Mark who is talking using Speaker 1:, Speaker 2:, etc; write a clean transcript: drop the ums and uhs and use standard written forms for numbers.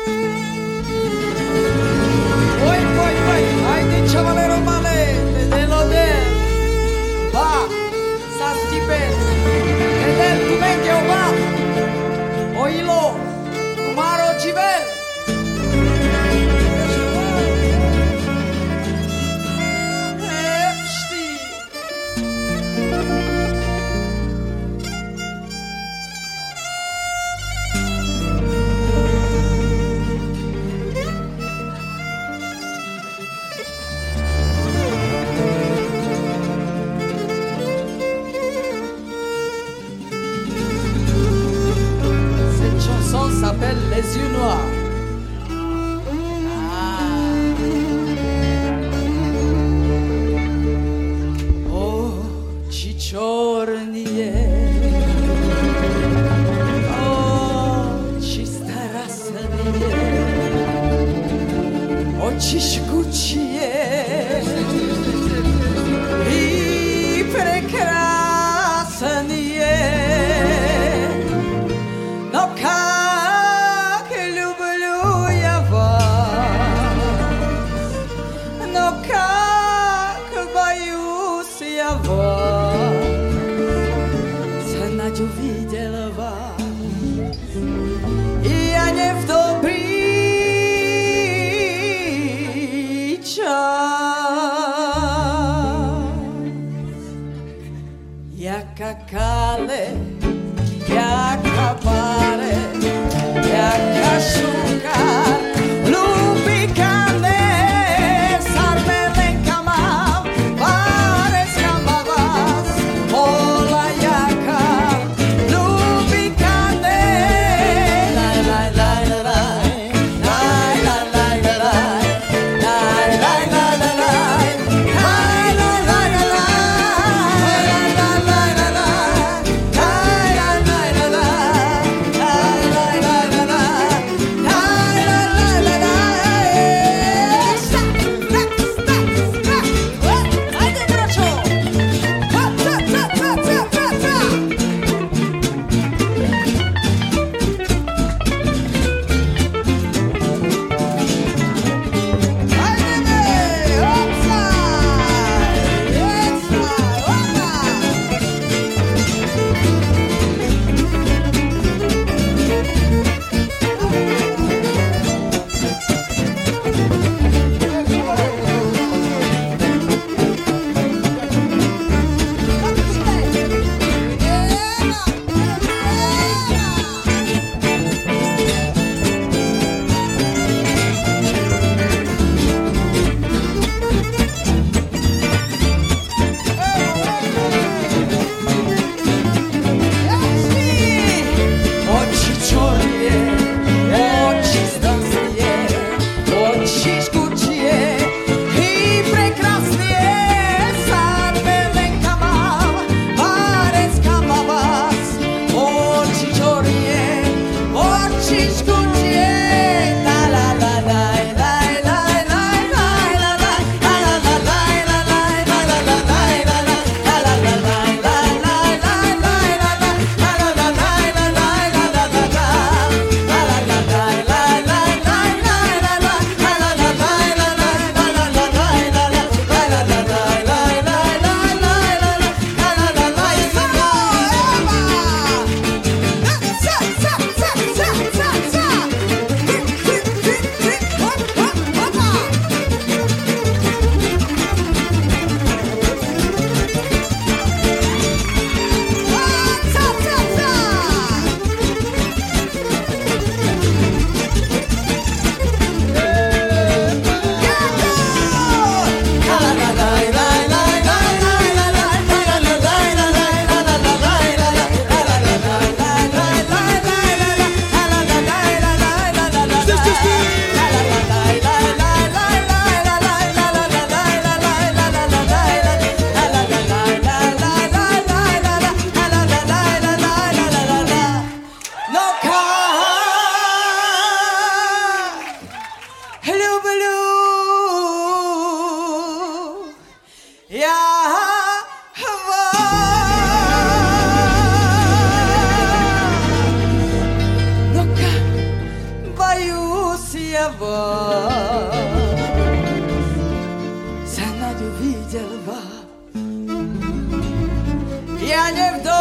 Speaker 1: Ajde čavalero male, vedelo del, va, sa stipen, vedel tu menge o va, oilo, umaro civel. S'appelle Les Yeux Noirs. Очі чорні є, очі старасні є, очі жгучі є і прекрасні є. Но как люблю я вас, но как боюсь я вас. Знать увидела вас, и я не в добрый час. Я какале, jaka pare, jaka šukar, lupikane, sarmelenka mam, pareska vas, ola jaka, lupikane, usijeva, za Nadju vidjela. Ja nje